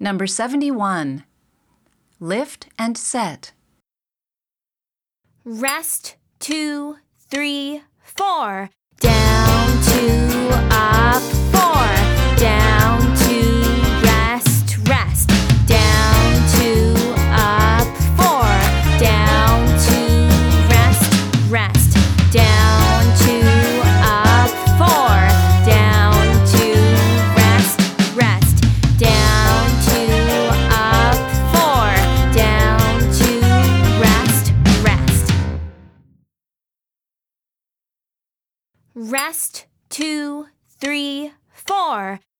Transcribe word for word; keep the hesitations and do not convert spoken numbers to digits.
Number seventy-one. Lift and set. Rest, two, three, four. Down, two, up, four. Down, two, rest, rest. Down, two, up, four. Down, two, rest, rest. Down, two, up, four. Down, two, rest, rest. Down, two, up, four. Down, two, rest, rest. Rest, two, three, four.